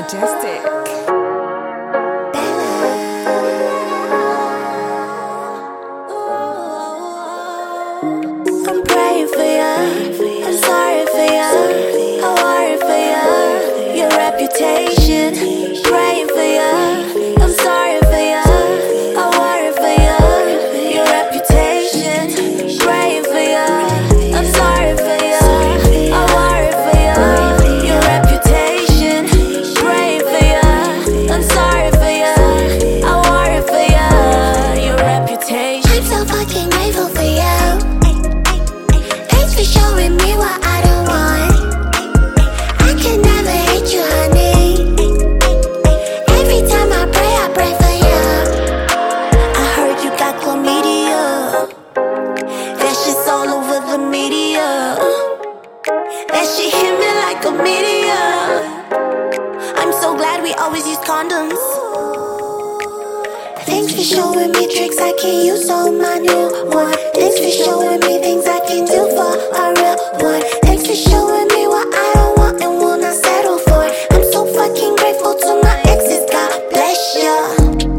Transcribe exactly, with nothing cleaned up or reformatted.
Majestic. I'm praying for you, I'm sorry for you, I worry for you, your reputation. Praying for you, I'm sorry for you, I worry for you, your reputation. Praying for you, I'm sorry for you, I worry for you, your reputation. Praying for you, I'm sorry for you, I worry for you, your reputation. I'm so fucking grateful for you. Thanks for showing me what I don't want. I can never hate you, honey. Every time I pray, I pray for you. I heard you got chlamydia. That shit's all over the media. That shit hit me like a meteor. I'm so glad we always use condoms. Thanks for showing me tricks I can use on my new one.